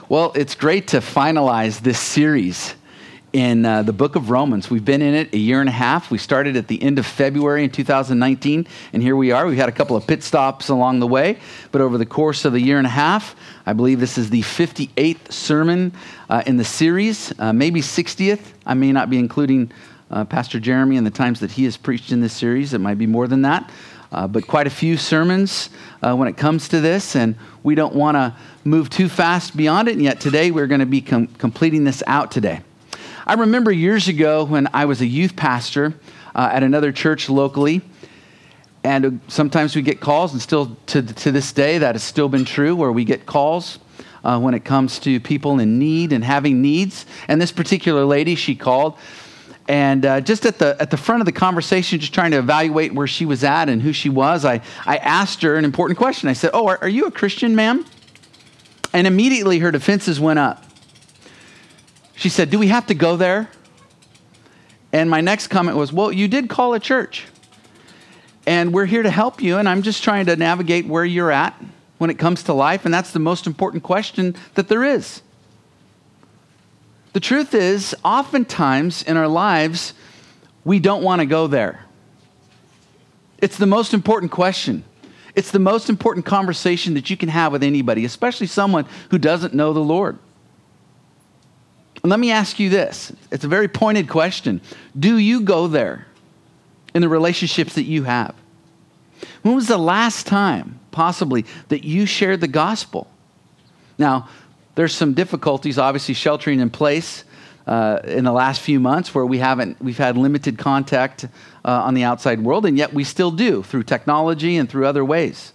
Well, it's great to finalize this series in the book of Romans. We've been in it a year and a half. We started at the end of February in 2019, and here we are. We've had a couple of pit stops along the way, but over the course of the year and a half, I believe this is the 58th sermon in the series, maybe 60th. I may not be including Pastor Jeremy and the times that he has preached in this series. It might be more than that. But quite a few sermons when it comes to this, and we don't want to move too fast beyond it, and yet today we're going to be completing this out today. I remember years ago when I was a youth pastor at another church locally, and sometimes we get calls, and still to this day that has still been true, where we get calls when it comes to people in need and having needs. And this particular lady, she called, and just at the front of the conversation, just trying to evaluate where she was at and who she was, I asked her an important question. I said, "Oh, are you a Christian, ma'am?" And immediately her defenses went up. She said, "Do we have to go there?" And my next comment was, "Well, you did call a church, and we're here to help you, and I'm just trying to navigate where you're at when it comes to life, and that's the most important question that there is." The truth is, oftentimes in our lives, we don't want to go there. It's the most important question. It's the most important conversation that you can have with anybody, especially someone who doesn't know the Lord. And let me ask you this. It's a very pointed question. Do you go there in the relationships that you have? When was the last time, possibly, that you shared the gospel? Now, there's some difficulties, obviously, sheltering in place in the last few months where we've had limited contact on the outside world, and yet we still do through technology and through other ways.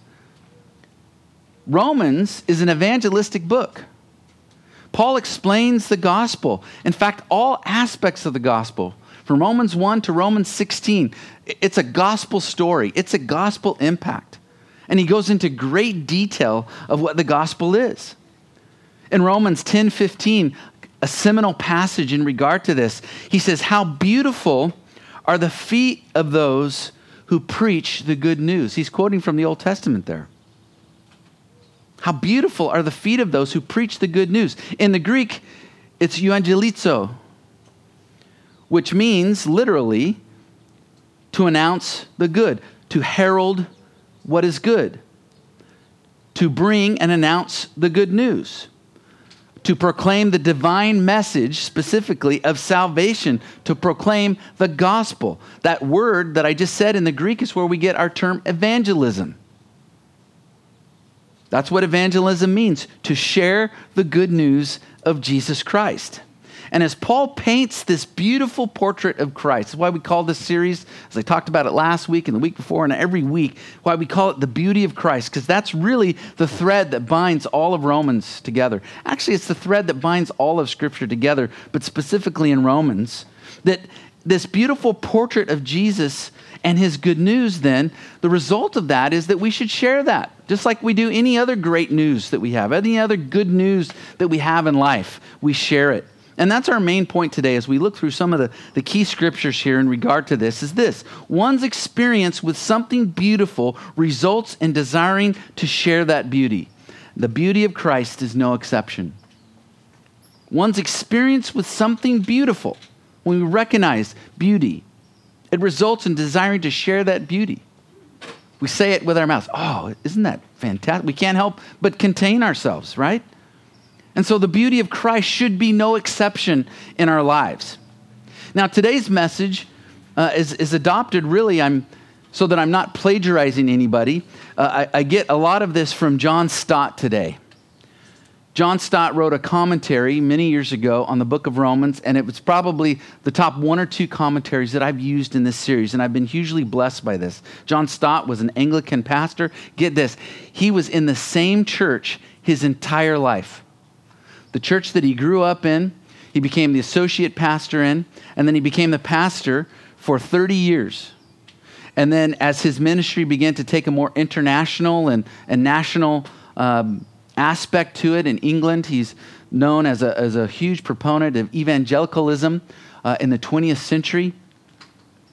Romans is an evangelistic book. Paul explains the gospel. In fact, all aspects of the gospel, from Romans 1 to Romans 16, it's a gospel story. It's a gospel impact. And he goes into great detail of what the gospel is. In Romans 10:15, a seminal passage in regard to this, he says, "How beautiful are the feet of those who preach the good news." He's quoting from the Old Testament there. How beautiful are the feet of those who preach the good news. In the Greek, it's euangelizo, which means literally to announce the good, to herald what is good, to bring and announce the good news, to proclaim the divine message, specifically of salvation, to proclaim the gospel. That word that I just said in the Greek is where we get our term evangelism. That's what evangelism means, to share the good news of Jesus Christ. And as Paul paints this beautiful portrait of Christ, that's why we call this series, as I talked about it last week and the week before and every week, why we call it the beauty of Christ, because that's really the thread that binds all of Romans together. Actually, it's the thread that binds all of Scripture together, but specifically in Romans, that this beautiful portrait of Jesus and his good news, then, the result of that is that we should share that, just like we do any other great news that we have, any other good news that we have in life, we share it. And that's our main point today as we look through some of the key scriptures here in regard to this, is this: one's experience with something beautiful results in desiring to share that beauty. The beauty of Christ is no exception. One's experience with something beautiful, when we recognize beauty, it results in desiring to share that beauty. We say it with our mouths. "Oh, isn't that fantastic?" We can't help but contain ourselves, right? And so the beauty of Christ should be no exception in our lives. Now, today's message is adopted really, so that I'm not plagiarizing anybody. I get a lot of this from John Stott today. John Stott wrote a commentary many years ago on the book of Romans, and it was probably the top one or two commentaries that I've used in this series, and I've been hugely blessed by this. John Stott was an Anglican pastor. Get this, he was in the same church his entire life. The church that he grew up in, he became the associate pastor in, and then he became the pastor for 30 years. And then as his ministry began to take a more international and national aspect to it in England, he's known as a huge proponent of evangelicalism in the 20th century.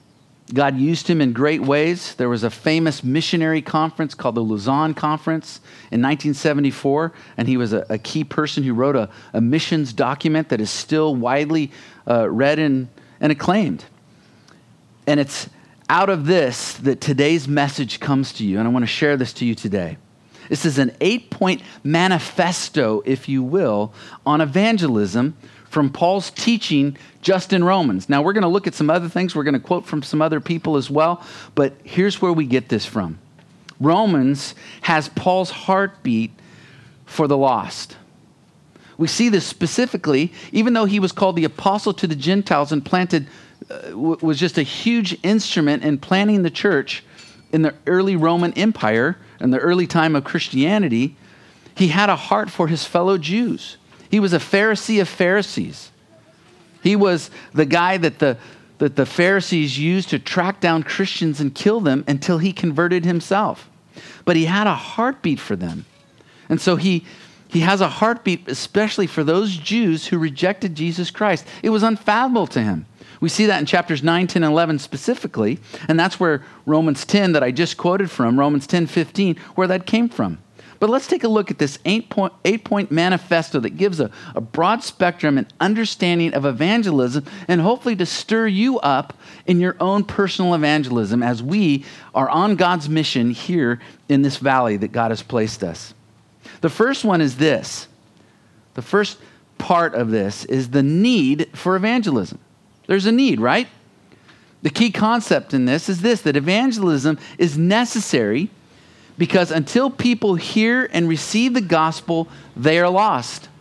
God used him in great ways. There was a famous missionary conference called the Lausanne Conference in 1974, and he was a key person who wrote a missions document that is still widely read and acclaimed. And it's out of this that today's message comes to you, and I want to share this to you today. This is an 8-point manifesto, if you will, on evangelism from Paul's teaching just in Romans. Now, we're going to look at some other things. We're going to quote from some other people as well. But here's where we get this from. Romans has Paul's heartbeat for the lost. We see this specifically, even though he was called the apostle to the Gentiles and was just a huge instrument in planting the church in the early Roman Empire and the early time of Christianity, he had a heart for his fellow Jews. He was a Pharisee of Pharisees. He was the guy that the Pharisees used to track down Christians and kill them until he converted himself. But he had a heartbeat for them. And so he has a heartbeat especially for those Jews who rejected Jesus Christ. It was unfathomable to him. We see that in chapters 9, 10, and 11 specifically. And that's where Romans 10 that I just quoted from, Romans 10, 15, where that came from. But let's take a look at this 8-point manifesto that gives a broad spectrum and understanding of evangelism and hopefully to stir you up in your own personal evangelism as we are on God's mission here in this valley that God has placed us. The first one is this. The first part of this is the need for evangelism. There's a need, right? The key concept in this is this, that evangelism is necessary because until people hear and receive the gospel, they are lost.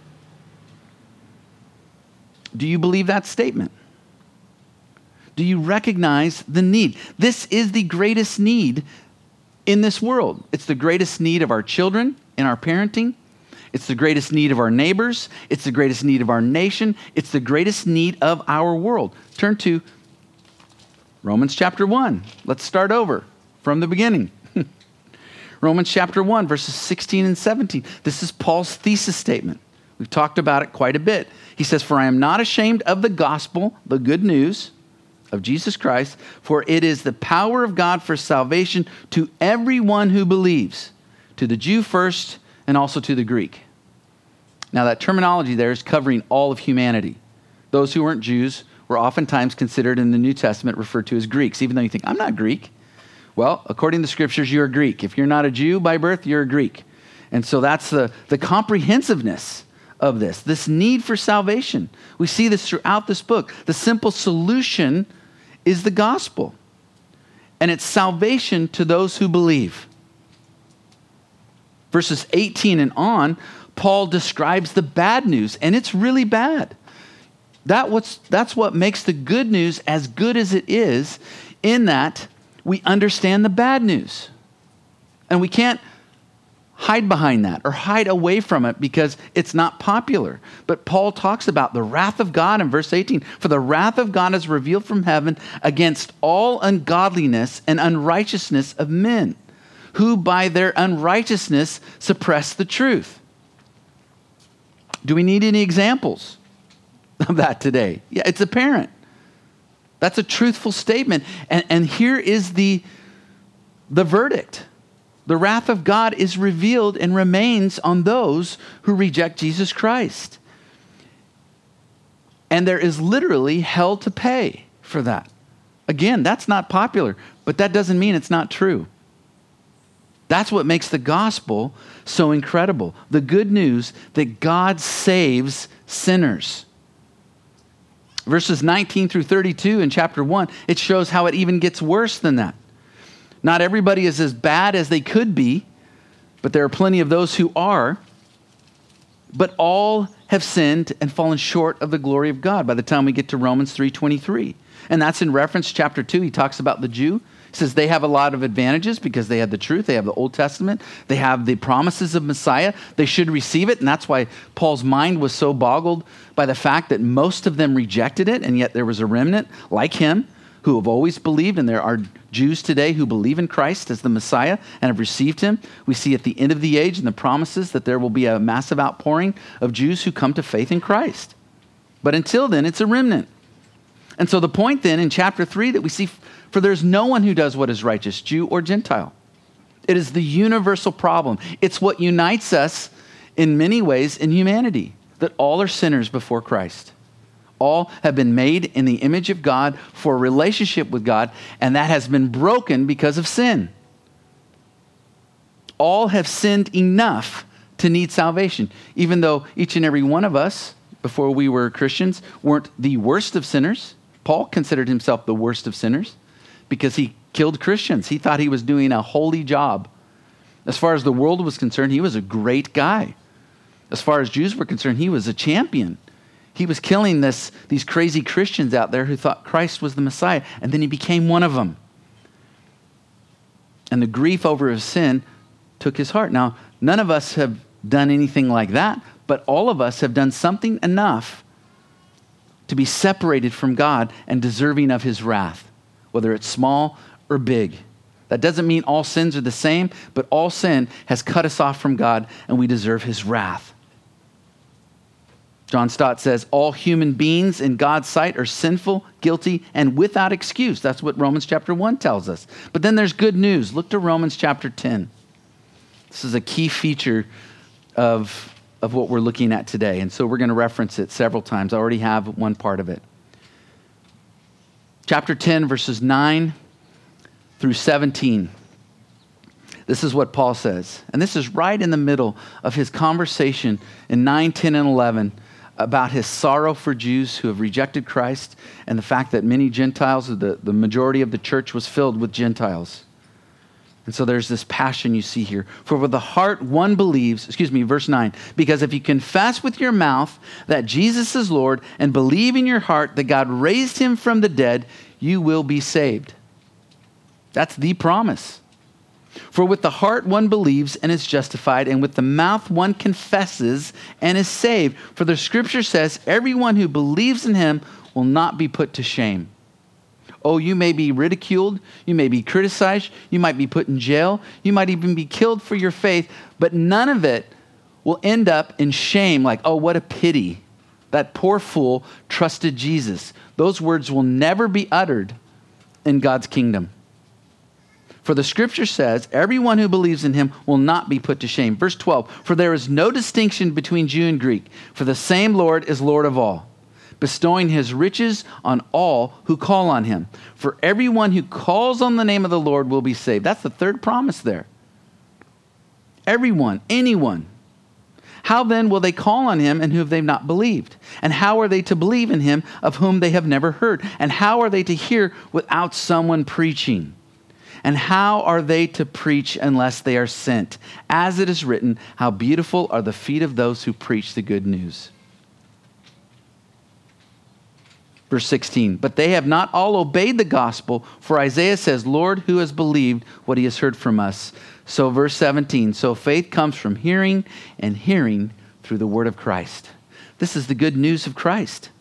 Do you believe that statement? Do you recognize the need? This is the greatest need in this world. It's the greatest need of our children in our parenting. It's the greatest need of our neighbors. It's the greatest need of our nation. It's the greatest need of our world. Turn to Romans chapter 1. Let's start over from the beginning. Romans chapter 1, verses 16 and 17. This is Paul's thesis statement. We've talked about it quite a bit. He says, "For I am not ashamed of the gospel," the good news of Jesus Christ, "for it is the power of God for salvation to everyone who believes, to the Jew first and also to the Greek." Now that terminology there is covering all of humanity. Those who weren't Jews were oftentimes considered in the New Testament referred to as Greeks, even though you think, I'm not Greek. Well, according to the scriptures, you're a Greek. If you're not a Jew by birth, you're a Greek. And so that's the comprehensiveness of this need for salvation. We see this throughout this book. The simple solution is the gospel. And it's salvation to those who believe. Verses 18 and on, Paul describes the bad news, and it's really bad. That's what makes the good news as good as it is, in that we understand the bad news. And we can't hide behind that or hide away from it because it's not popular. But Paul talks about the wrath of God in verse 18. "For the wrath of God is revealed from heaven against all ungodliness and unrighteousness of men, who by their unrighteousness suppress the truth." Do we need any examples of that today? Yeah, it's apparent. That's a truthful statement. And here is the verdict. The wrath of God is revealed and remains on those who reject Jesus Christ. And there is literally hell to pay for that. Again, that's not popular, but that doesn't mean it's not true. That's what makes the gospel so incredible. The good news that God saves sinners. Verses 19 through 32 in chapter 1, it shows how it even gets worse than that. Not everybody is as bad as they could be, but there are plenty of those who are. But all have sinned and fallen short of the glory of God by the time we get to Romans 3:23. And that's in reference, chapter 2, he talks about the Jew. He says they have a lot of advantages because they have the truth. They have the Old Testament. They have the promises of Messiah. They should receive it. And that's why Paul's mind was so boggled by the fact that most of them rejected it. And yet there was a remnant like him who have always believed. And there are Jews today who believe in Christ as the Messiah and have received him. We see at the end of the age and the promises that there will be a massive outpouring of Jews who come to faith in Christ. But until then, it's a remnant. And so the point then in chapter 3 that we see, for there's no one who does what is righteous, Jew or Gentile. It is the universal problem. It's what unites us in many ways in humanity, that all are sinners before Christ. All have been made in the image of God for a relationship with God, and that has been broken because of sin. All have sinned enough to need salvation, even though each and every one of us, before we were Christians, weren't the worst of sinners. Paul considered himself the worst of sinners because he killed Christians. He thought he was doing a holy job. As far as the world was concerned, he was a great guy. As far as Jews were concerned, he was a champion. He was killing these crazy Christians out there who thought Christ was the Messiah, and then he became one of them. And the grief over his sin took his heart. Now, none of us have done anything like that, but all of us have done something enough to be separated from God and deserving of his wrath, whether it's small or big. That doesn't mean all sins are the same, but all sin has cut us off from God, and we deserve his wrath. John Stott says, all human beings in God's sight are sinful, guilty, and without excuse. That's what Romans chapter 1 tells us. But then there's good news. Look to Romans chapter 10. This is a key feature of what we're looking at today. And so we're going to reference it several times. I already have one part of it. Chapter 10, verses 9 through 17. This is what Paul says. And this is right in the middle of his conversation in 9, 10, and 11 about his sorrow for Jews who have rejected Christ and the fact that many Gentiles, the majority of the church was filled with Gentiles. And so there's this passion you see here. For with the heart one believes, verse 9, because if you confess with your mouth that Jesus is Lord and believe in your heart that God raised him from the dead, you will be saved. That's the promise. For with the heart one believes and is justified, and with the mouth one confesses and is saved. For the scripture says, everyone who believes in him will not be put to shame. Oh, you may be ridiculed, you may be criticized, you might be put in jail, you might even be killed for your faith, but none of it will end up in shame, like, oh, what a pity. That poor fool trusted Jesus. Those words will never be uttered in God's kingdom. For the scripture says, everyone who believes in him will not be put to shame. Verse 12, for there is no distinction between Jew and Greek, for the same Lord is Lord of all, bestowing his riches on all who call on him. For everyone who calls on the name of the Lord will be saved. That's the third promise there. Everyone, anyone. How then will they call on him in whom they've not believed? And how are they to believe in him of whom they have never heard? And how are they to hear without someone preaching? And how are they to preach unless they are sent? As it is written, how beautiful are the feet of those who preach the good news. Verse 16, but they have not all obeyed the gospel, for Isaiah says, Lord, who has believed what he has heard from us? So verse 17, so faith comes from hearing, and hearing through the word of Christ. This is the good news of Christ.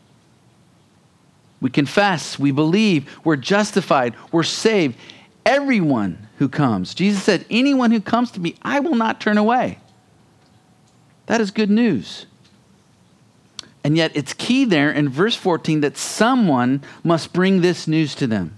We confess, we believe, we're justified, we're saved. Everyone who comes, Jesus said, anyone who comes to me, I will not turn away. That is good news. And yet it's key there in verse 14 that someone must bring this news to them.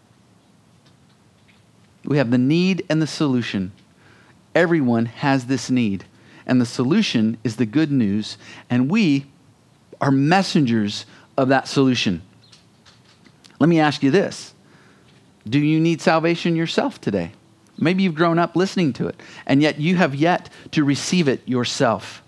We have the need and the solution. Everyone has this need. And the solution is the good news. And we are messengers of that solution. Let me ask you this. Do you need salvation yourself today? Maybe you've grown up listening to it, and yet you have yet to receive it yourself.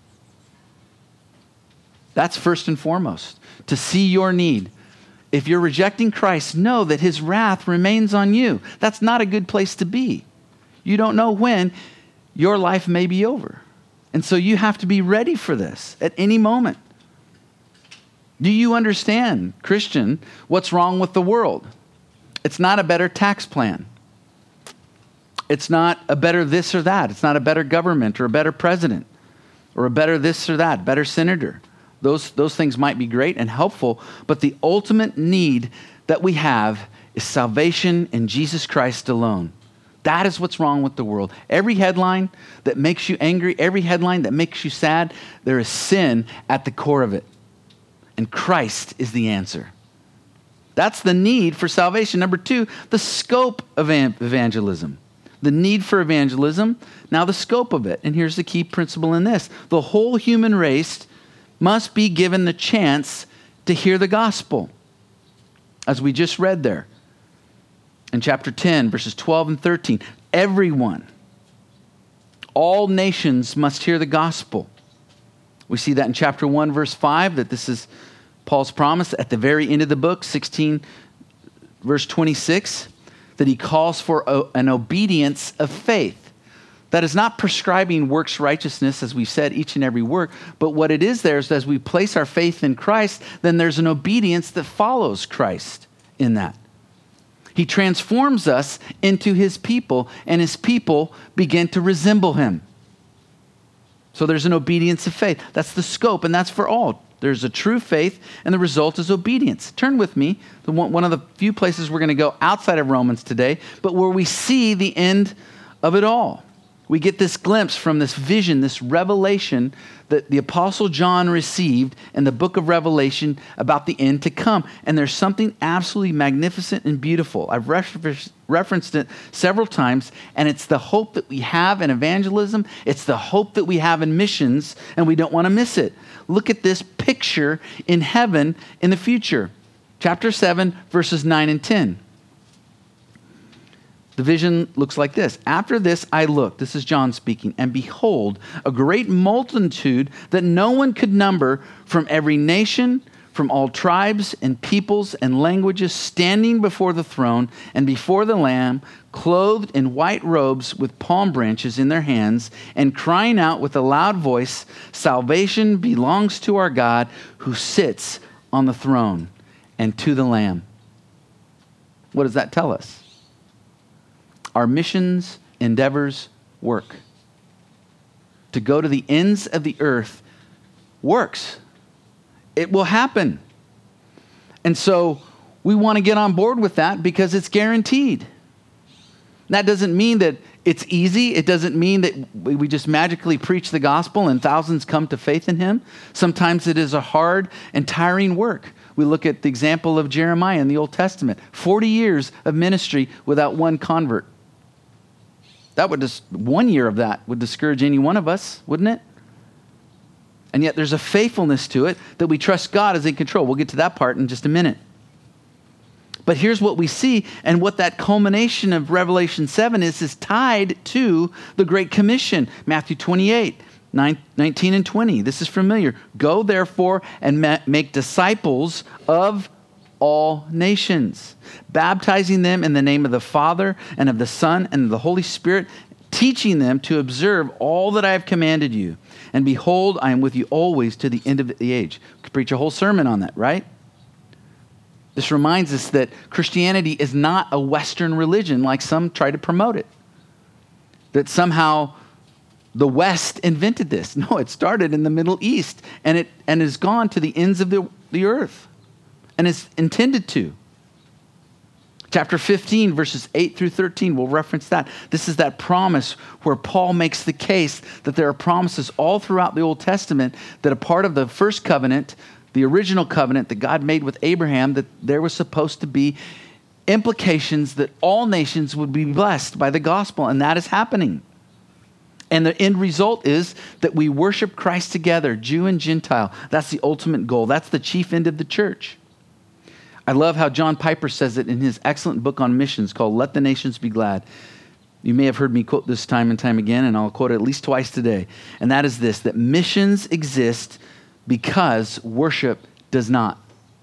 That's first and foremost, to see your need. If you're rejecting Christ, know that his wrath remains on you. That's not a good place to be. You don't know when your life may be over. And so you have to be ready for this at any moment. Do you understand, Christian, what's wrong with the world? It's not a better tax plan. It's not a better this or that. It's not a better government or a better president or a better this or that, better senator. Those things might be great and helpful, but the ultimate need that we have is salvation in Jesus Christ alone. That is what's wrong with the world. Every headline that makes you angry, every headline that makes you sad, there is sin at the core of it. And Christ is the answer. That's the need for salvation. Number two, the scope of evangelism. The need for evangelism, now the scope of it. And here's the key principle in this. The whole human race must be given the chance to hear the gospel, as we just read there in chapter 10, verses 12 and 13. Everyone, all nations must hear the gospel. We see that in chapter 1, verse 5, that this is Paul's promise at the very end of the book, 16, verse 26, that he calls for an obedience of faith. That is not prescribing works righteousness, as we've said, each and every work, but what it is there is as we place our faith in Christ, then there's an obedience that follows Christ in that. He transforms us into his people, and his people begin to resemble him. So there's an obedience of faith. That's the scope, and that's for all. There's a true faith, and the result is obedience. Turn with me to one of the few places we're going to go outside of Romans today, but where we see the end of it all. We get this glimpse from this vision, this revelation that the Apostle John received in the book of Revelation about the end to come. And there's something absolutely magnificent and beautiful. I've referenced it several times, and it's the hope that we have in evangelism. It's the hope that we have in missions, and we don't want to miss it. Look at this picture in heaven in the future. Chapter 7, verses 9 and 10. The vision looks like this. After this I looked, this is John speaking, and behold, a great multitude that no one could number from every nation, from all tribes and peoples and languages, standing before the throne and before the Lamb, clothed in white robes with palm branches in their hands, and crying out with a loud voice, "Salvation belongs to our God who sits on the throne and to the Lamb." What does that tell us? Our missions endeavors work. To go to the ends of the earth works. It will happen. And so we want to get on board with that because it's guaranteed. That doesn't mean that it's easy. It doesn't mean that we just magically preach the gospel and thousands come to faith in him. Sometimes it is a hard and tiring work. We look at the example of Jeremiah in the Old Testament. 40 years of ministry without one convert. That would just 1 year of that would discourage any one of us, wouldn't it? And yet there's a faithfulness to it that we trust God is in control. We'll get to that part in just a minute. But here's what we see, and what that culmination of Revelation 7 is tied to the Great Commission. Matthew 28, 19 and 20. This is familiar. Go therefore and make disciples of all nations, baptizing them in the name of the Father and of the Son and of the Holy Spirit, teaching them to observe all that I have commanded you. And behold, I am with you always to the end of the age. We could preach a whole sermon on that, right? This reminds us that Christianity is not a Western religion like some try to promote it. That somehow the West invented this. No, it started in the Middle East and has gone to the ends of the earth. And is intended to. Chapter 15, verses 8 through 13, we'll reference that. This is that promise where Paul makes the case that there are promises all throughout the Old Testament that a part of the first covenant, the original covenant that God made with Abraham, that there was supposed to be implications that all nations would be blessed by the gospel, and that is happening. And the end result is that we worship Christ together, Jew and Gentile. That's the ultimate goal. That's the chief end of the church. I love how John Piper says it in his excellent book on missions called Let the Nations Be Glad. You may have heard me quote this time and time again, and I'll quote it at least twice today. And that is this, that missions exist because worship does not.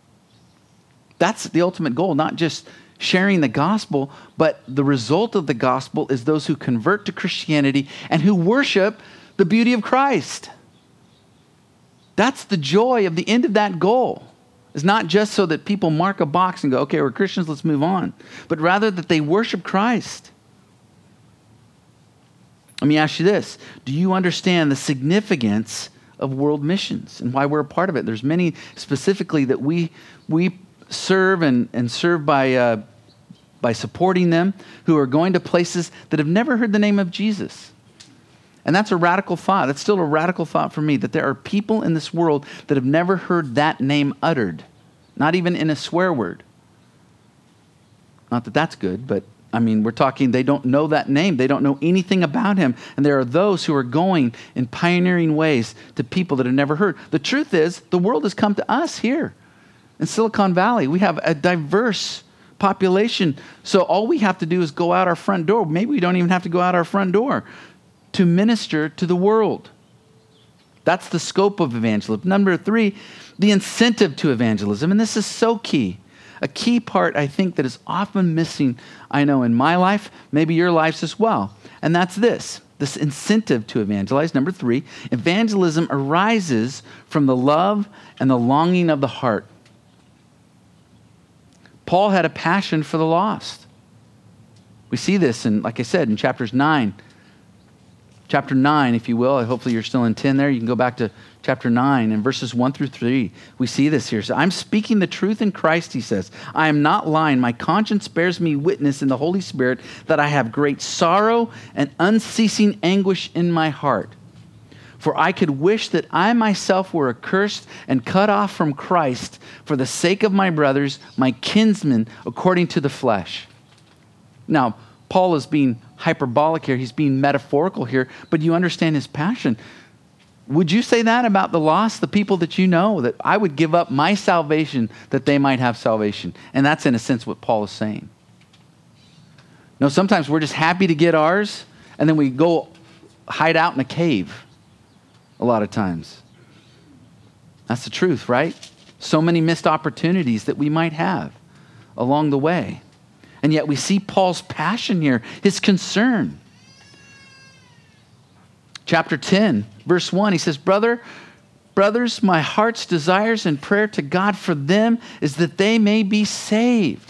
That's the ultimate goal, not just sharing the gospel, but the result of the gospel is those who convert to Christianity and who worship the beauty of Christ. That's the joy of the end of that goal. It's not just so that people mark a box and go, okay, we're Christians, let's move on. But rather that they worship Christ. Let me ask you this. Do you understand the significance of world missions and why we're a part of it? There's many specifically that we serve and serve by supporting them who are going to places that have never heard the name of Jesus. And that's a radical thought. It's still a radical thought for me that there are people in this world that have never heard that name uttered, not even in a swear word. Not that that's good, but I mean, we're talking, they don't know that name. They don't know anything about him. And there are those who are going in pioneering ways to people that have never heard. The truth is, the world has come to us here in Silicon Valley. We have a diverse population. So all we have to do is go out our front door. Maybe we don't even have to go out our front door to minister to the world. That's the scope of evangelism. Number 3, the incentive to evangelism. And this is so key. A key part, I think, that is often missing, I know, in my life, maybe your lives as well. And that's this incentive to evangelize. Number 3, evangelism arises from the love and the longing of the heart. Paul had a passion for the lost. We see this in, like I said, in chapter 9, if you will. Hopefully you're still in 10 there. You can go back to chapter 9 and verses 1 through 3. We see this here. So I'm speaking the truth in Christ, he says. I am not lying. My conscience bears me witness in the Holy Spirit that I have great sorrow and unceasing anguish in my heart. For I could wish that I myself were accursed and cut off from Christ for the sake of my brothers, my kinsmen, according to the flesh. Now, Paul is being hyperbolic here. He's being metaphorical here, but you understand his passion. Would you say that about the lost, the people that you know, that I would give up my salvation that they might have salvation? And that's in a sense what Paul is saying. No, sometimes we're just happy to get ours, and then we go hide out in a cave a lot of times. That's the truth, right? So many missed opportunities that we might have along the way. And yet we see Paul's passion here, his concern. Chapter 10, verse 1, he says, Brothers, my heart's desires and prayer to God for them is that they may be saved.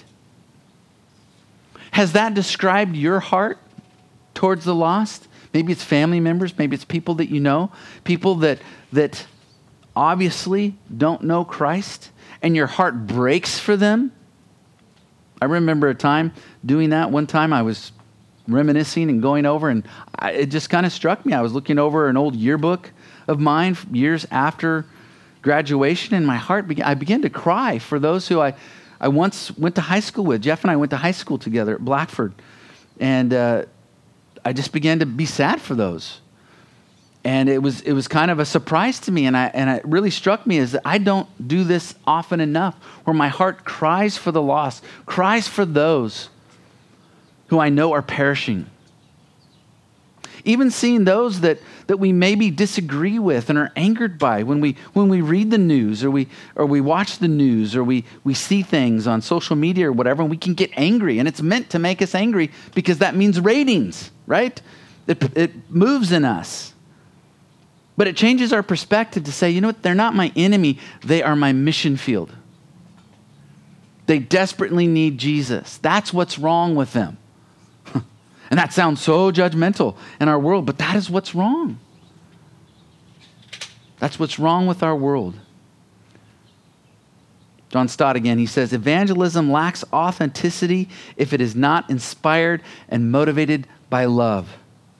Has that described your heart towards the lost? Maybe it's family members, maybe it's people that you know, people that obviously don't know Christ, and your heart breaks for them. I remember a time doing that. One time I was reminiscing and going over, and it just kind of struck me. I was looking over an old yearbook of mine years after graduation, and my heart I began to cry for those who I once went to high school with. Jeff and I went to high school together at Blackford, and I just began to be sad for those. And it was kind of a surprise to me, and it really struck me as that I don't do this often enough, where my heart cries for the lost, cries for those who I know are perishing. Even seeing those that we maybe disagree with and are angered by when we read the news or we watch the news or we see things on social media or whatever, and we can get angry, and it's meant to make us angry because that means ratings, right? It moves in us. But it changes our perspective to say, you know what, they're not my enemy, they are my mission field. They desperately need Jesus. That's what's wrong with them. And that sounds so judgmental in our world, but that is what's wrong. That's what's wrong with our world. John Stott again, he says, evangelism lacks authenticity if it is not inspired and motivated by love.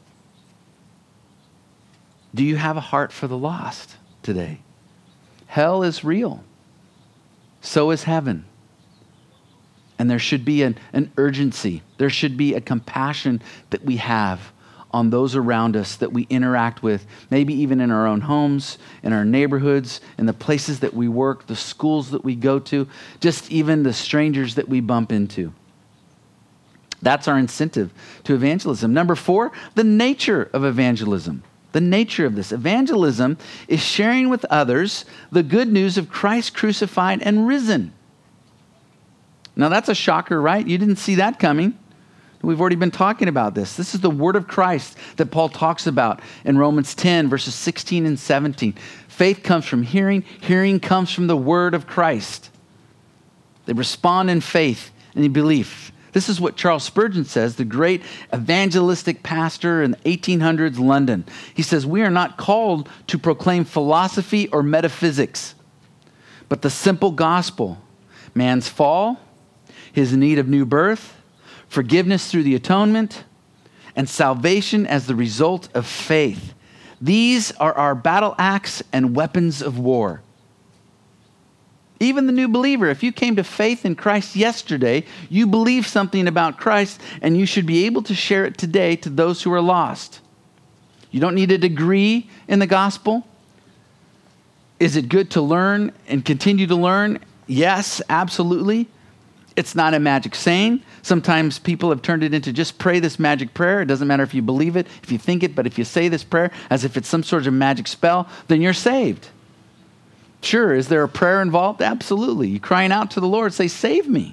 Do you have a heart for the lost today? Hell is real. So is heaven. And there should be an urgency. There should be a compassion that we have on those around us that we interact with, maybe even in our own homes, in our neighborhoods, in the places that we work, the schools that we go to, just even the strangers that we bump into. That's our incentive to evangelism. Number 4, the nature of evangelism. The nature of this. Evangelism is sharing with others the good news of Christ crucified and risen. Now that's a shocker, right? You didn't see that coming. We've already been talking about this. This is the word of Christ that Paul talks about in Romans 10, verses 16 and 17. Faith comes from hearing. Hearing comes from the word of Christ. They respond in faith and in belief. This is what Charles Spurgeon says, the great evangelistic pastor in the 1800s London. He says, we are not called to proclaim philosophy or metaphysics, but the simple gospel. Man's fall, his need of new birth, forgiveness through the atonement, and salvation as the result of faith. These are our battle axe and weapons of war. Even the new believer, if you came to faith in Christ yesterday, you believe something about Christ, and you should be able to share it today to those who are lost. You don't need a degree in the gospel. Is it good to learn and continue to learn? Yes, absolutely. It's not a magic saying. Sometimes people have turned it into just pray this magic prayer. It doesn't matter if you believe it, if you think it, but if you say this prayer as if it's some sort of magic spell, then you're saved. Sure, is there a prayer involved? Absolutely. You're crying out to the Lord, say, save me.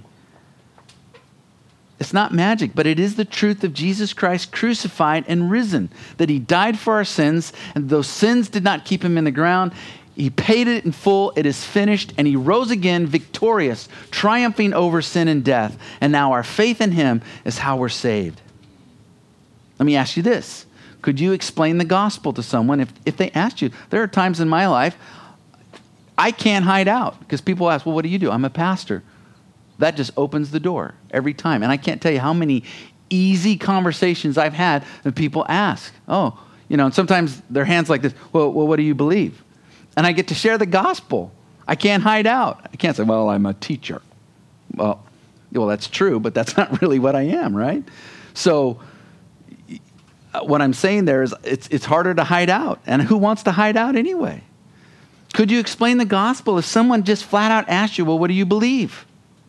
It's not magic, but it is the truth of Jesus Christ crucified and risen, that he died for our sins, and those sins did not keep him in the ground. He paid it in full. It is finished. And he rose again victorious, triumphing over sin and death. And now our faith in him is how we're saved. Let me ask you this. Could you explain the gospel to someone if they asked you? There are times in my life I can't hide out because people ask, well, what do? I'm a pastor. That just opens the door every time. And I can't tell you how many easy conversations I've had that people ask. And sometimes their hands like this. Well, what do you believe? And I get to share the gospel. I can't hide out. I can't say, well, I'm a teacher. Well, that's true, but that's not really what I am, right? So what I'm saying there is it's harder to hide out. And who wants to hide out anyway? Could you explain the gospel if someone just flat out asked you, well, what do you believe?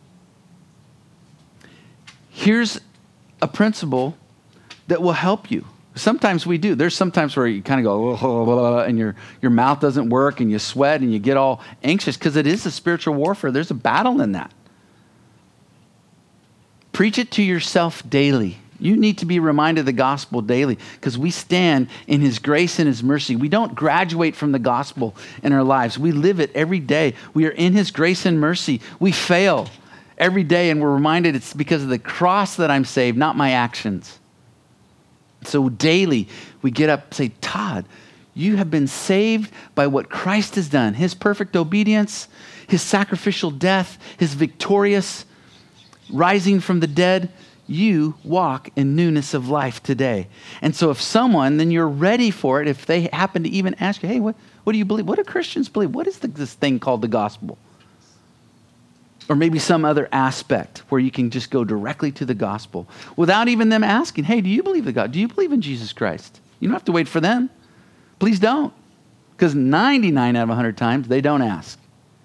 Here's a principle that will help you. Sometimes we do. There's sometimes where you kind of go, blah, blah, blah, and your mouth doesn't work and you sweat and you get all anxious because it is a spiritual warfare. There's a battle in that. Preach it to yourself daily. You need to be reminded of the gospel daily because we stand in his grace and his mercy. We don't graduate from the gospel in our lives. We live it every day. We are in his grace and mercy. We fail every day and we're reminded it's because of the cross that I'm saved, not my actions. So daily we get up and say, Todd, you have been saved by what Christ has done. His perfect obedience, his sacrificial death, his victorious rising from the dead. You walk in newness of life today. And so if someone, then you're ready for it. If they happen to even ask you, hey, what do you believe? What do Christians believe? What is this thing called the gospel? Or maybe some other aspect where you can just go directly to the gospel without even them asking, hey, do you believe in God? Do you believe in Jesus Christ? You don't have to wait for them. Please don't. Because 99 out of 100 times, they don't ask.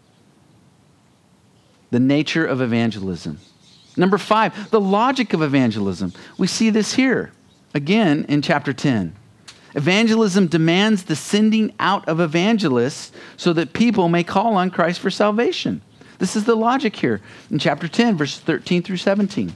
The nature of evangelism. Number 5, the logic of evangelism. We see this here, again, in chapter 10. Evangelism demands the sending out of evangelists so that people may call on Christ for salvation. This is the logic here in chapter 10, verses 13 through 17.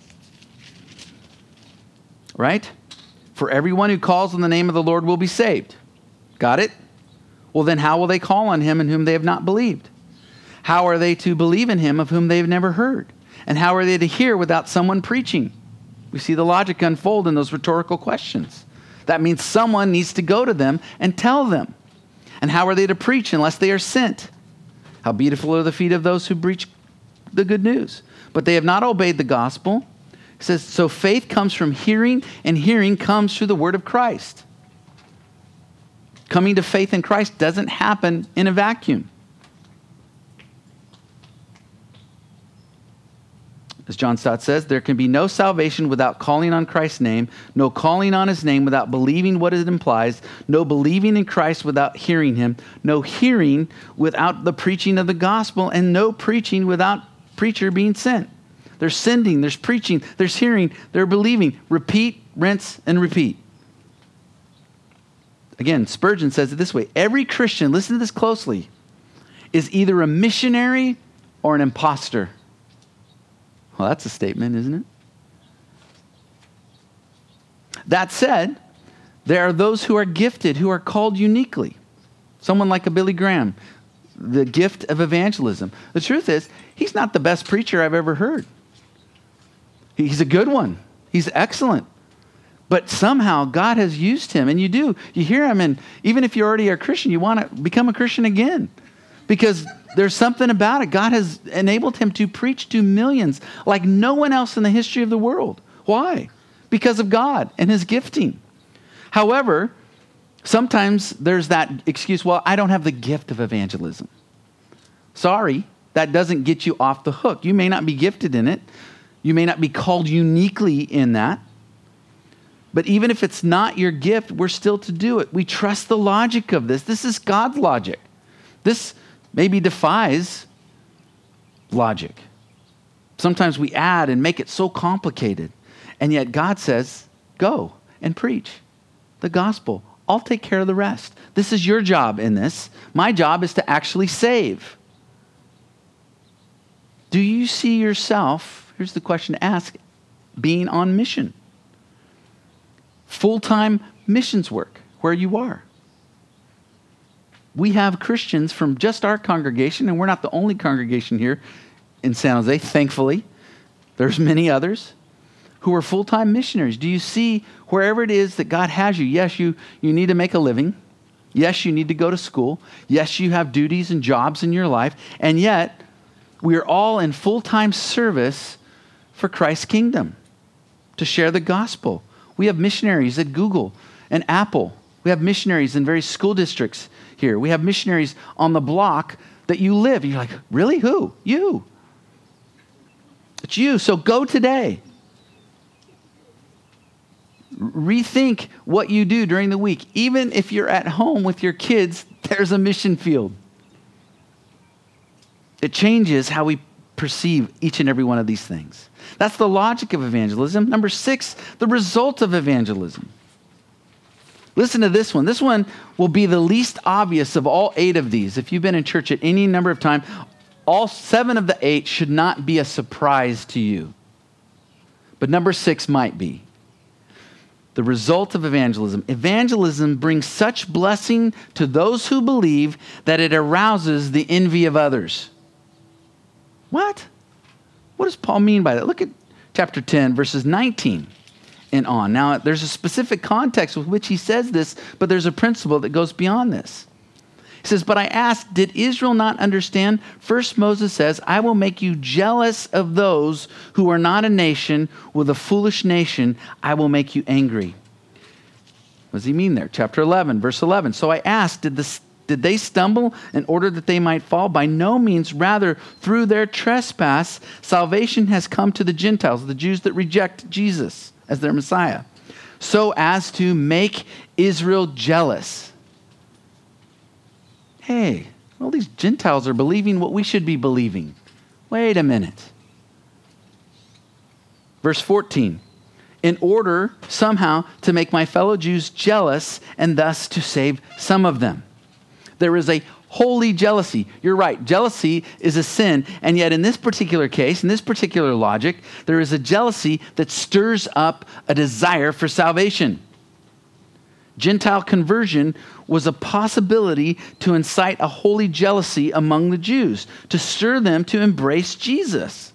Right? For everyone who calls on the name of the Lord will be saved. Got it? Well, then how will they call on him in whom they have not believed? How are they to believe in him of whom they have never heard? And how are they to hear without someone preaching? We see the logic unfold in those rhetorical questions. That means someone needs to go to them and tell them. And how are they to preach unless they are sent? How beautiful are the feet of those who preach the good news. But they have not obeyed the gospel. It says, so faith comes from hearing, and hearing comes through the word of Christ. Coming to faith in Christ doesn't happen in a vacuum. As John Stott says, there can be no salvation without calling on Christ's name, no calling on his name without believing what it implies, no believing in Christ without hearing him, no hearing without the preaching of the gospel, and no preaching without preacher being sent. There's sending, there's preaching, there's hearing, there's believing. Repeat, rinse, and repeat. Again, Spurgeon says it this way, every Christian, listen to this closely, is either a missionary or an imposter. Well, that's a statement, isn't it? That said, there are those who are gifted, who are called uniquely. Someone like a Billy Graham, the gift of evangelism. The truth is, he's not the best preacher I've ever heard. He's a good one. He's excellent. But somehow God has used him, and you hear him, and even if you already are a Christian, you want to become a Christian again. Because there's something about it. God has enabled him to preach to millions like no one else in the history of the world. Why? Because of God and his gifting. However, sometimes there's that excuse, well, I don't have the gift of evangelism. Sorry, that doesn't get you off the hook. You may not be gifted in it. You may not be called uniquely in that. But even if it's not your gift, we're still to do it. We trust the logic of this. This is God's logic. This maybe defies logic. Sometimes we add and make it so complicated. And yet God says, go and preach the gospel. I'll take care of the rest. This is your job in this. My job is to actually save. Do you see yourself, here's the question to ask, being on mission? Full-time missions work where you are. We have Christians from just our congregation, and we're not the only congregation here in San Jose, thankfully. There's many others who are full-time missionaries. Do you see wherever it is that God has you? Yes, you need to make a living. Yes, you need to go to school. Yes, you have duties and jobs in your life. And yet, we are all in full-time service for Christ's kingdom to share the gospel. We have missionaries at Google and Apple. We have missionaries in various school districts here. We have missionaries on the block that you live. And you're like, really? Who? You. It's you. So go today. Rethink what you do during the week. Even if you're at home with your kids, there's a mission field. It changes how we perceive each and every one of these things. That's the logic of evangelism. Number 6, the result of evangelism. Listen to this one. This one will be the least obvious of all 8 of these. If you've been in church at any number of times, all 7 of the 8 should not be a surprise to you. But number 6 might be. The result of evangelism. Evangelism brings such blessing to those who believe that it arouses the envy of others. What? What does Paul mean by that? Look at chapter 10, verses 19 and on. Now, there's a specific context with which he says this, but there's a principle that goes beyond this. He says, but I asked, did Israel not understand? First Moses says, I will make you jealous of those who are not a nation. With a foolish nation, I will make you angry. What does he mean there? Chapter 11, verse 11. So I asked, did they stumble in order that they might fall? By no means. Rather, through their trespass, salvation has come to the Gentiles, the Jews that reject Jesus as their Messiah, so as to make Israel jealous. Hey, all these Gentiles are believing what we should be believing. Wait a minute. Verse 14. In order somehow to make my fellow Jews jealous and thus to save some of them. There is a holy jealousy. You're right. Jealousy is a sin. And yet in this particular case, in this particular logic, there is a jealousy that stirs up a desire for salvation. Gentile conversion was a possibility to incite a holy jealousy among the Jews, to stir them to embrace Jesus.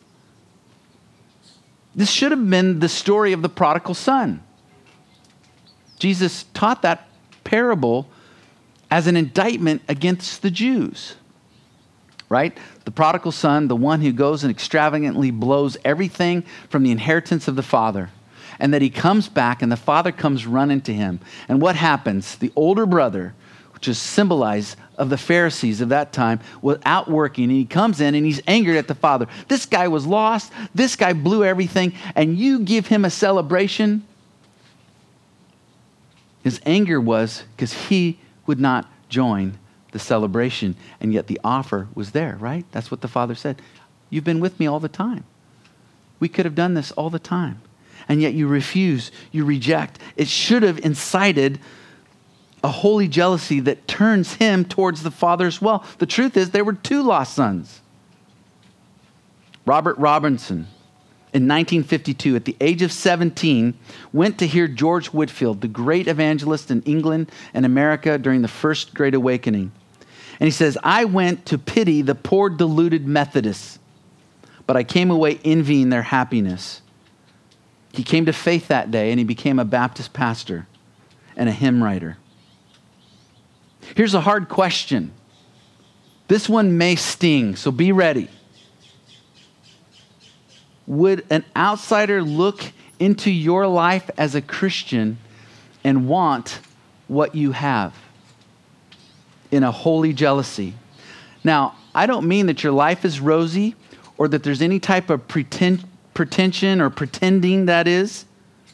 This should have been the story of the prodigal son. Jesus taught that parable as an indictment against the Jews, right? The prodigal son, the one who goes and extravagantly blows everything from the inheritance of the father, and that he comes back and the father comes running to him. And what happens? The older brother, which is symbolized of the Pharisees of that time, was out working, and he comes in and he's angered at the father. This guy was lost. This guy blew everything, and you give him a celebration. His anger was because he would not join the celebration, and yet the offer was there, right? That's what the father said. You've been with me all the time. We could have done this all the time, and yet you refuse, you reject. It should have incited a holy jealousy that turns him towards the father as well. The truth is, there were 2 lost sons. Robert Robinson, in 1952, at the age of 17, went to hear George Whitefield, the great evangelist in England and America during the First Great Awakening. And he says, I went to pity the poor deluded Methodists, but I came away envying their happiness. He came to faith that day, and he became a Baptist pastor and a hymn writer. Here's a hard question. This one may sting, so be ready. Would an outsider look into your life as a Christian and want what you have in a holy jealousy? Now, I don't mean that your life is rosy or that there's any type of pretension or pretending that is.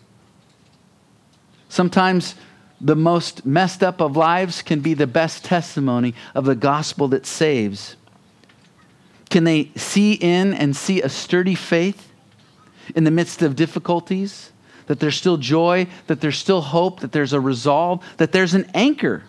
Sometimes the most messed up of lives can be the best testimony of the gospel that saves. Can they see in and see a sturdy faith in the midst of difficulties? That there's still joy, that there's still hope, that there's a resolve, that there's an anchor.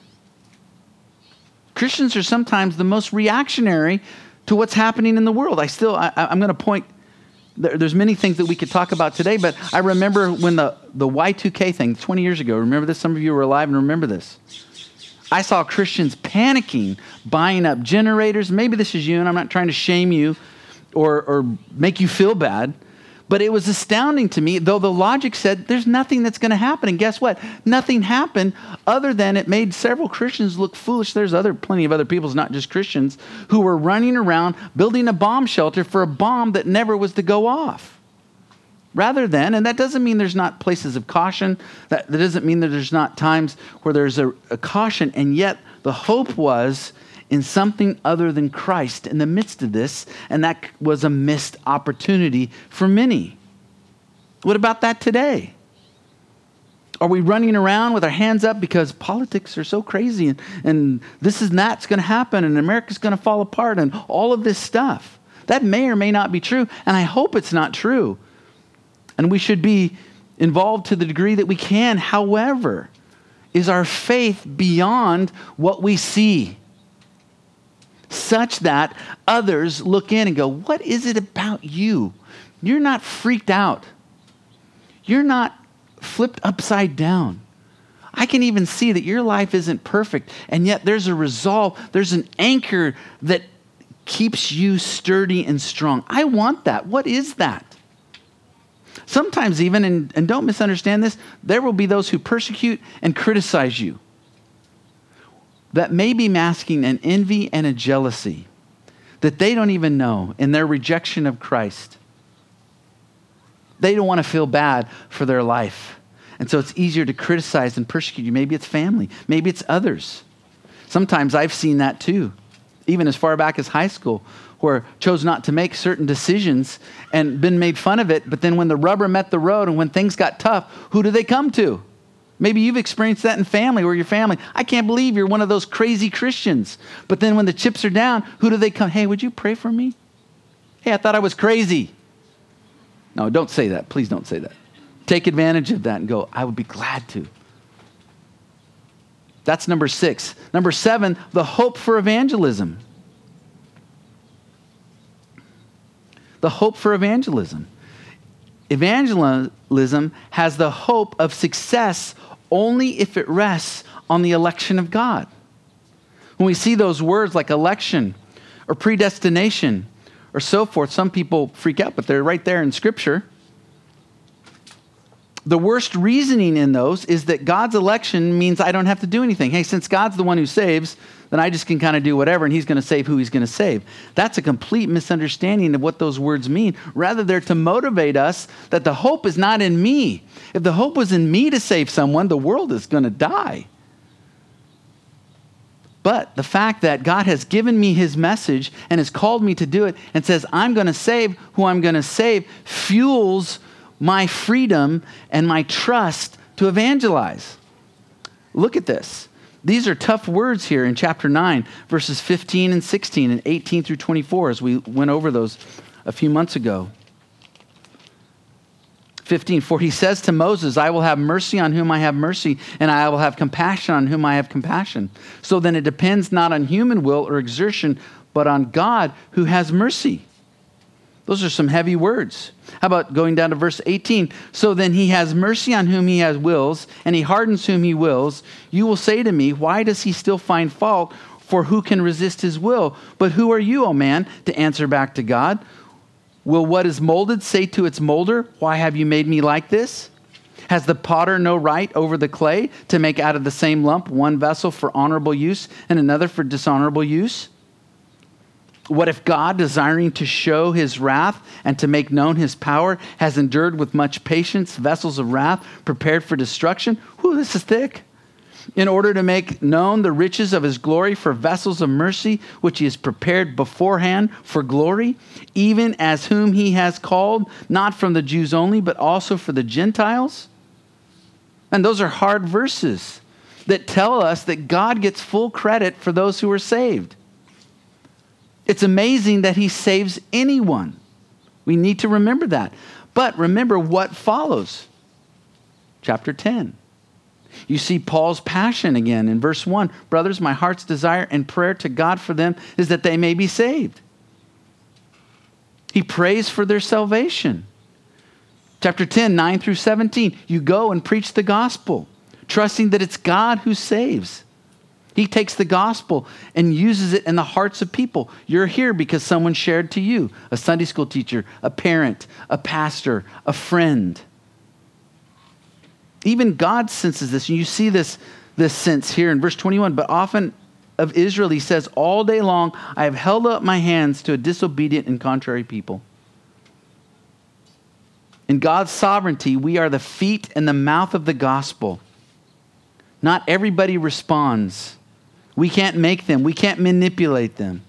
Christians are sometimes the most reactionary to what's happening in the world. I'm going to point, there's many things that we could talk about today, but I remember when the Y2K thing, 20 years ago, remember this? Some of you were alive and remember this. I saw Christians panicking, buying up generators. Maybe this is you, and I'm not trying to shame you or make you feel bad, but it was astounding to me, though the logic said there's nothing that's going to happen. And guess what? Nothing happened other than it made several Christians look foolish. There's plenty of other people, not just Christians, who were running around building a bomb shelter for a bomb that never was to go off. Rather than, and that doesn't mean there's not places of caution. That doesn't mean that there's not times where there's a caution. And yet the hope was in something other than Christ in the midst of this, and that was a missed opportunity for many. What about that today? Are we running around with our hands up because politics are so crazy and this and that's going to happen and America's going to fall apart and all of this stuff? That may or may not be true, and I hope it's not true. And we should be involved to the degree that we can. However, is our faith beyond what we see? Such that others look in and go, what is it about you? You're not freaked out. You're not flipped upside down. I can even see that your life isn't perfect, and yet there's a resolve, there's an anchor that keeps you sturdy and strong. I want that. What is that? Sometimes even, and don't misunderstand this, there will be those who persecute and criticize you. That may be masking an envy and a jealousy that they don't even know in their rejection of Christ. They don't want to feel bad for their life. And so it's easier to criticize and persecute you. Maybe it's family. Maybe it's others. Sometimes I've seen that too, even as far back as high school, where chose not to make certain decisions and been made fun of it. But then when the rubber met the road and when things got tough, who do they come to? Maybe you've experienced that in family, where your family, I can't believe you're one of those crazy Christians. But then when the chips are down, who do they come? Hey, would you pray for me? Hey, I thought I was crazy. No, don't say that. Please don't say that. Take advantage of that and go, I would be glad to. That's number 6. Number 7, the hope for evangelism. The hope for evangelism. Evangelism has the hope of success only if it rests on the election of God. When we see those words like election or predestination or so forth, some people freak out, but they're right there in Scripture. The worst reasoning in those is that God's election means I don't have to do anything. Hey, since God's the one who saves, then I just can kind of do whatever, and he's going to save who he's going to save. That's a complete misunderstanding of what those words mean. Rather, they're to motivate us that the hope is not in me. If the hope was in me to save someone, the world is going to die. But the fact that God has given me his message and has called me to do it and says, I'm going to save who I'm going to save, fuels my freedom and my trust to evangelize. Look at this. These are tough words here in chapter 9, verses 15 and 16 and 18 through 24, as we went over those a few months ago. 15, for he says to Moses, I will have mercy on whom I have mercy, and I will have compassion on whom I have compassion. So then it depends not on human will or exertion, but on God who has mercy. Those are some heavy words. How about going down to verse 18? So then he has mercy on whom he has wills, and he hardens whom he wills. You will say to me, why does he still find fault? For who can resist his will? But who are you, O man, to answer back to God? Will what is molded say to its molder, why have you made me like this? Has the potter no right over the clay to make out of the same lump one vessel for honorable use and another for dishonorable use? What if God, desiring to show his wrath and to make known his power, has endured with much patience vessels of wrath prepared for destruction? Whew, this is thick. in order to make known the riches of his glory for vessels of mercy, which he has prepared beforehand for glory, even as whom he has called, not from the Jews only, but also for the Gentiles. And those are hard verses that tell us that God gets full credit for those who are saved. It's amazing that he saves anyone. We need to remember that. But remember what follows. Chapter 10. You see Paul's passion again in verse 1. Brothers, my heart's desire and prayer to God for them is that they may be saved. He prays for their salvation. Chapter 10, 9 through 17. You go and preach the gospel, trusting that it's God who saves. He takes the gospel and uses it in the hearts of people. You're here because someone shared to you, a Sunday school teacher, a parent, a pastor, a friend. Even God senses this. And you see this sense here in verse 21. But often of Israel, he says, all day long, I have held up my hands to a disobedient and contrary people. In God's sovereignty, we are the feet and the mouth of the gospel. Not everybody responds. We can't make them. We can't manipulate them.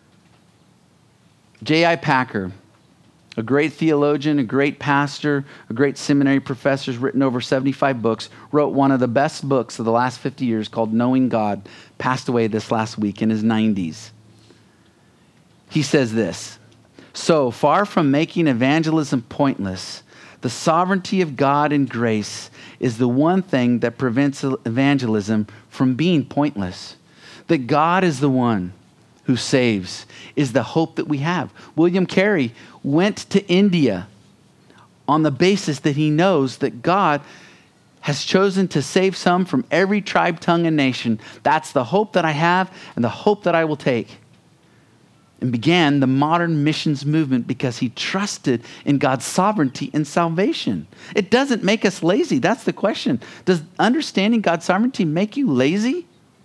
J.I. Packer, a great theologian, a great pastor, a great seminary professor, has written over 75 books, wrote one of the best books of the last 50 years called Knowing God, passed away this last week in his 90s. He says this, so far from making evangelism pointless, the sovereignty of God and grace is the one thing that prevents evangelism from being pointless. That God is the one who saves is the hope that we have. William Carey went to India on the basis that he knows that God has chosen to save some from every tribe, tongue, and nation. That's the hope that I have and the hope that I will take. And began the modern missions movement because he trusted in God's sovereignty and salvation. It doesn't make us lazy. That's the question. Does understanding God's sovereignty make you lazy?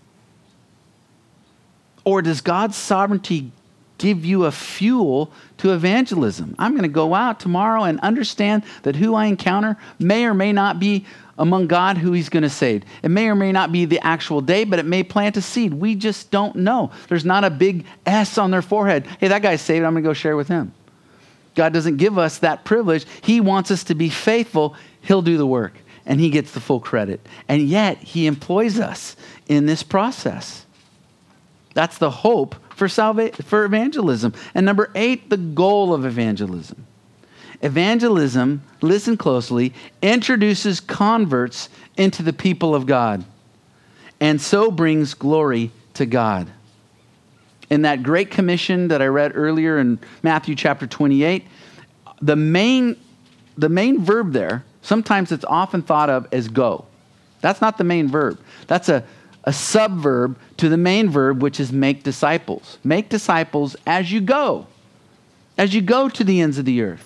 Or does God's sovereignty give you a fuel to evangelism? I'm going to go out tomorrow and understand that who I encounter may or may not be among God who he's going to save. It may or may not be the actual day, but it may plant a seed. We just don't know. There's not a big S on their forehead. Hey, that guy's saved. I'm going to go share with him. God doesn't give us that privilege. He wants us to be faithful. He'll do the work, and he gets the full credit. And yet, he employs us in this process. That's the hope for evangelism. And number 8, the goal of evangelism. Evangelism, listen closely, introduces converts into the people of God and so brings glory to God. In that great commission that I read earlier in Matthew chapter 28, the main verb there, sometimes it's often thought of as go. That's not the main verb. That's a subverb to the main verb, which is make disciples. Make disciples as you go to the ends of the earth.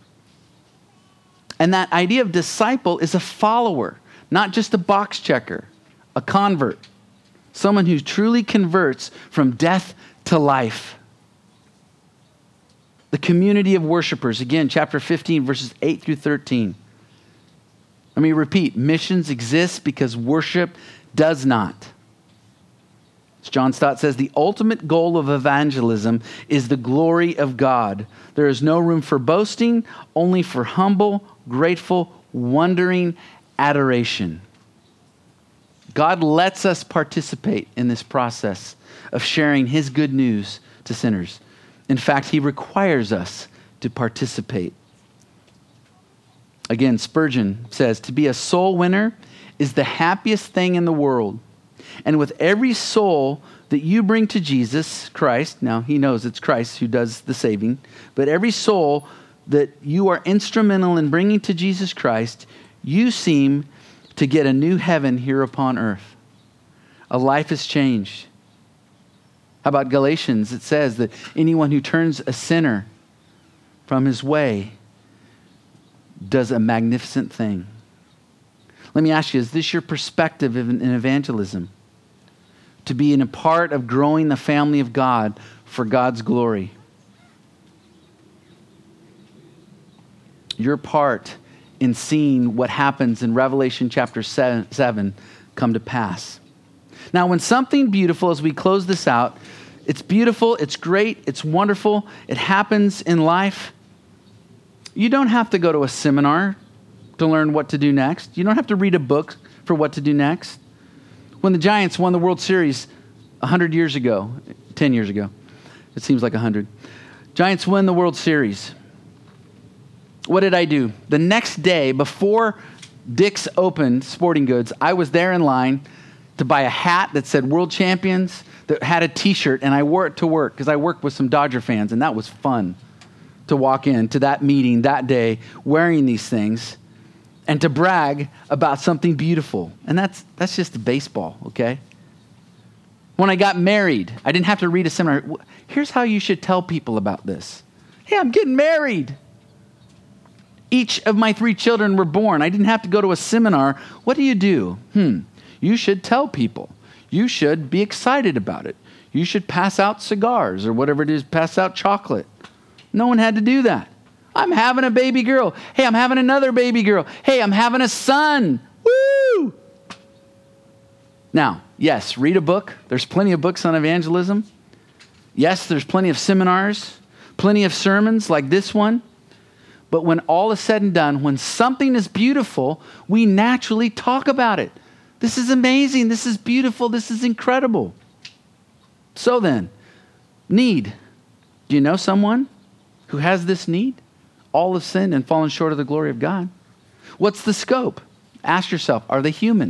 And that idea of disciple is a follower, not just a box checker, a convert, someone who truly converts from death to life. The community of worshipers, again, chapter 15, verses 8 through 13. Let me repeat, missions exist because worship does not. As John Stott says, the ultimate goal of evangelism is the glory of God. There is no room for boasting, only for humble, grateful, wondering adoration. God lets us participate in this process of sharing his good news to sinners. In fact, he requires us to participate. Again, Spurgeon says, to be a soul winner is the happiest thing in the world. And with every soul that you bring to Jesus Christ, now he knows it's Christ who does the saving, but every soul that you are instrumental in bringing to Jesus Christ, you seem to get a new heaven here upon earth. A life is changed. How about Galatians? It says that anyone who turns a sinner from his way does a magnificent thing. Let me ask you, is this your perspective in evangelism? To be in a part of growing the family of God for God's glory. Your part in seeing what happens in Revelation chapter 7 come to pass. Now, when something beautiful, as we close this out, it's beautiful, it's great, it's wonderful, it happens in life, you don't have to go to a seminar to learn what to do next. You don't have to read a book for what to do next. When the Giants won the World Series 100 years ago, 10 years ago, it seems like 100. Giants win the World Series. What did I do? The next day, before Dick's opened Sporting Goods, I was there in line to buy a hat that said World Champions, that had a t-shirt, and I wore it to work because I worked with some Dodger fans, and that was fun to walk into that meeting that day wearing these things and to brag about something beautiful. And that's just baseball, okay? When I got married, I didn't have to read a seminar. Here's how you should tell people about this. Hey, I'm getting married. Each of my 3 children were born. I didn't have to go to a seminar. What do? You should tell people. You should be excited about it. You should pass out cigars or whatever it is, pass out chocolate. No one had to do that. I'm having a baby girl. Hey, I'm having another baby girl. Hey, I'm having a son. Woo! Now, yes, read a book. There's plenty of books on evangelism. Yes, there's plenty of seminars, plenty of sermons like this one. But when all is said and done, when something is beautiful, we naturally talk about it. This is amazing. This is beautiful. This is incredible. So then, need. Do you know someone who has this need? All have sinned and fallen short of the glory of God. What's the scope? Ask yourself, are they human?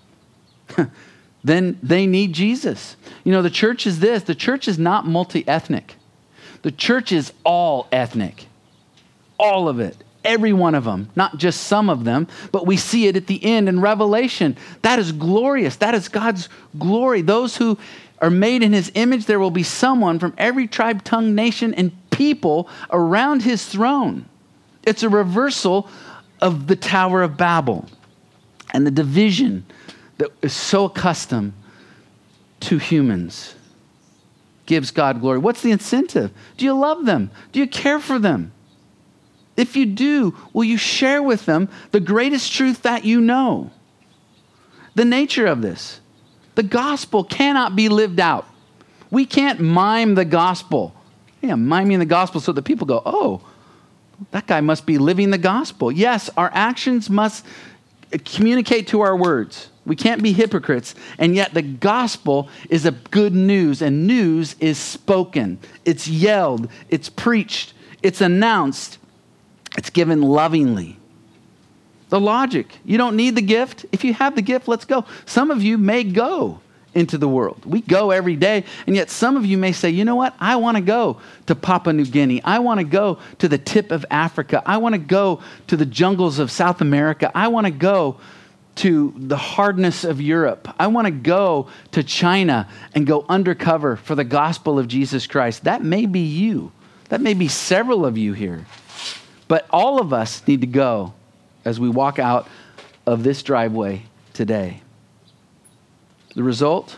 Then they need Jesus. You know, the church is this. The church is not multi-ethnic. The church is all ethnic. All of it. Every one of them. Not just some of them, but we see it at the end in Revelation. That is glorious. That is God's glory. Those who are made in his image, there will be someone from every tribe, tongue, nation, and people around his throne. It's a reversal of the Tower of Babel and the division that is so accustomed to humans. Gives God glory. What's the incentive? Do you love them? Do you care for them? If you do, will you share with them the greatest truth that you know? The nature of this. The gospel cannot be lived out. We can't mime the gospel. Hey, I'm miming the gospel so that people go, oh, that guy must be living the gospel. Yes, our actions must communicate to our words. We can't be hypocrites. And yet the gospel is a good news, and news is spoken. It's yelled. It's preached. It's announced. It's given lovingly. The logic. You don't need the gift. If you have the gift, let's go. Some of you may go into the world. We go every day, and yet some of you may say, you know what? I want to go to Papua New Guinea. I want to go to the tip of Africa. I want to go to the jungles of South America. I want to go to the hardness of Europe. I want to go to China and go undercover for the gospel of Jesus Christ. That may be you. That may be several of you here. But all of us need to go as we walk out of this driveway today. The result?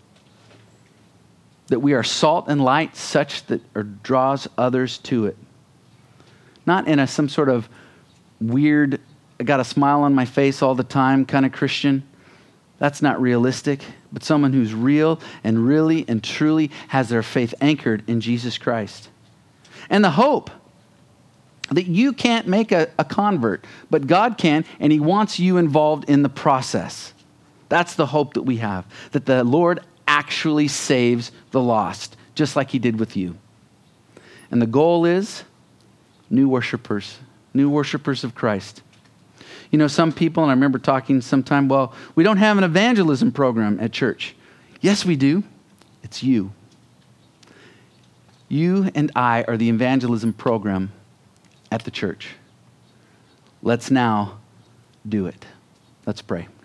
That we are salt and light such that draws others to it. Not in some sort of weird, I got a smile on my face all the time kind of Christian. That's not realistic. But someone who's real and really and truly has their faith anchored in Jesus Christ. And the hope that you can't make a convert, but God can, and he wants you involved in the process. That's the hope that we have, that the Lord actually saves the lost, just like he did with you. And the goal is new worshipers of Christ. You know, some people, and I remember talking sometime, well, we don't have an evangelism program at church. Yes, we do. It's you. You and I are the evangelism program at the church. Let's now do it. Let's pray.